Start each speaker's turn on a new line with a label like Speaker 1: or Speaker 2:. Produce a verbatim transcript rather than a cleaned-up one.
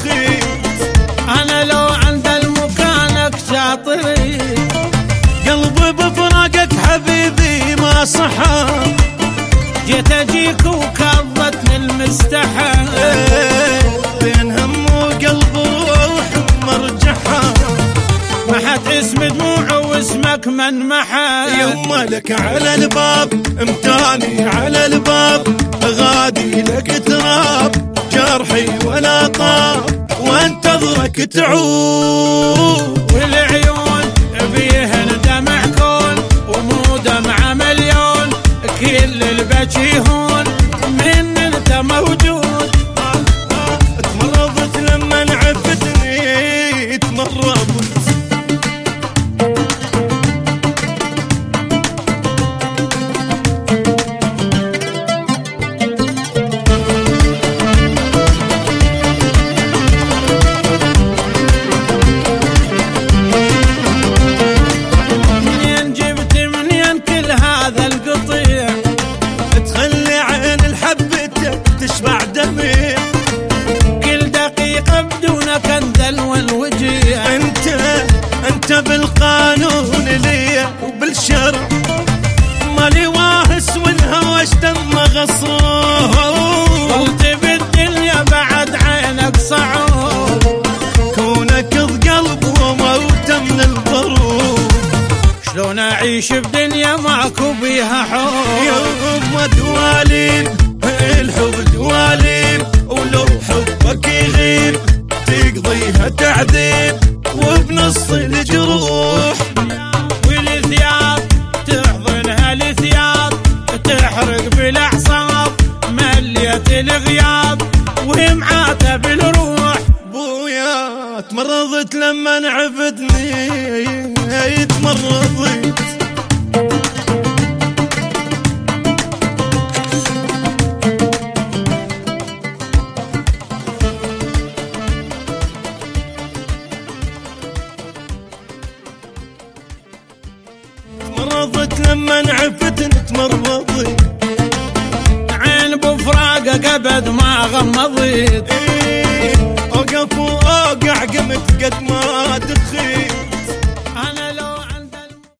Speaker 1: دخيت.
Speaker 2: انا لو عند المكانك شاطري،
Speaker 1: قلبي بفراقك حبيبي ما صحى،
Speaker 2: جيت اجيك وكظتني المستحى.
Speaker 1: بين هم وقلب وروح مرجحة،
Speaker 2: محت اسم دموع واسمك من محى.
Speaker 1: يما لك على الباب امتاني على الباب، غادي لك تراب جرحي ولا طاب، وانتظرك تعود.
Speaker 2: والعيون بيهن دمع كون ومو دمعة مليون، كل البكي هون من انت موجود.
Speaker 1: تمرضت لما عفتني تمرضت،
Speaker 2: منين جبت منين كل هذا القطيع؟
Speaker 1: تخلي عين الحبتك تشبع دمي،
Speaker 2: كل دقيقة بدونك انذل والوجيع.
Speaker 1: انت انت بالقانون لي وبالشرع، مالي واهس والهوى اشتم غصوب.
Speaker 2: قلت بالدنيا بعد عينك صعود،
Speaker 1: كونك بقلب وموت من الضروب.
Speaker 2: شلون اعيش بدنيا ماكو بيها حب؟
Speaker 1: يوم دواليب الحب دواليب، ولو حبك يغيب تقضيها تعذيب وبنص الجروح.
Speaker 2: والثياب تحضنها الثياب، تحرق بالاعصاب مليت الغياب ومعاته بالروح.
Speaker 1: بويا تمرضت لما عفتني تمرضت، تمرضت لما عفتني تمرضت.
Speaker 2: عين بفراقك ابد ما غمضت،
Speaker 1: اوقف واوقع قمت قد ما دخيت.